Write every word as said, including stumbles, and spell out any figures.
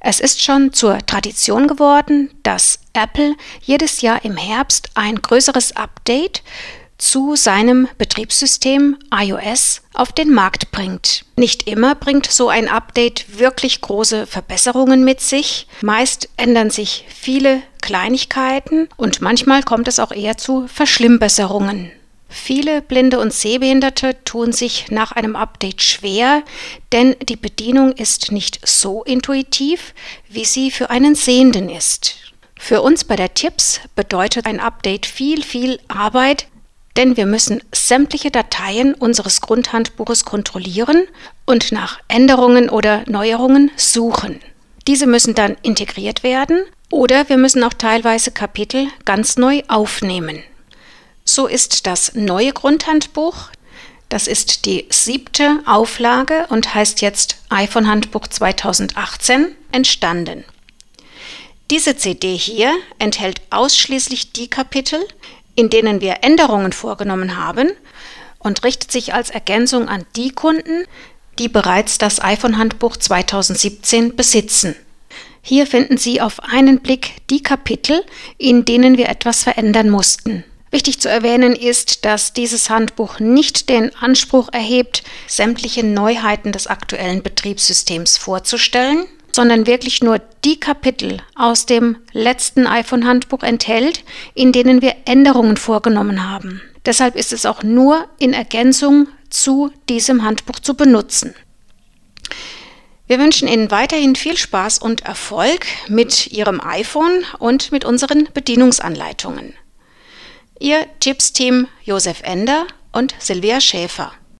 Es ist schon zur Tradition geworden, dass Apple jedes Jahr im Herbst ein größeres Update zu seinem Betriebssystem iOS auf den Markt bringt. Nicht immer bringt so ein Update wirklich große Verbesserungen mit sich. Meist ändern sich viele Kleinigkeiten und manchmal kommt es auch eher zu Verschlimmbesserungen. Viele Blinde und Sehbehinderte tun sich nach einem Update schwer, denn die Bedienung ist nicht so intuitiv, wie sie für einen Sehenden ist. Für uns bei der Tips bedeutet ein Update viel, viel Arbeit, denn wir müssen sämtliche Dateien unseres Grundhandbuches kontrollieren und nach Änderungen oder Neuerungen suchen. Diese müssen dann integriert werden oder wir müssen auch teilweise Kapitel ganz neu aufnehmen. So ist das neue Grundhandbuch, das ist die siebte Auflage und heißt jetzt iPhone-Handbuch zweitausendachtzehn, entstanden. Diese C D hier enthält ausschließlich die Kapitel, in denen wir Änderungen vorgenommen haben und richtet sich als Ergänzung an die Kunden, die bereits das iPhone-Handbuch zweitausendsiebzehn besitzen. Hier finden Sie auf einen Blick die Kapitel, in denen wir etwas verändern mussten. Wichtig zu erwähnen ist, dass dieses Handbuch nicht den Anspruch erhebt, sämtliche Neuheiten des aktuellen Betriebssystems vorzustellen, sondern wirklich nur die Kapitel aus dem letzten iPhone-Handbuch enthält, in denen wir Änderungen vorgenommen haben. Deshalb ist es auch nur in Ergänzung zu diesem Handbuch zu benutzen. Wir wünschen Ihnen weiterhin viel Spaß und Erfolg mit Ihrem iPhone und mit unseren Bedienungsanleitungen. Ihr Tips-Team Josef Ender und Silvia Schäfer.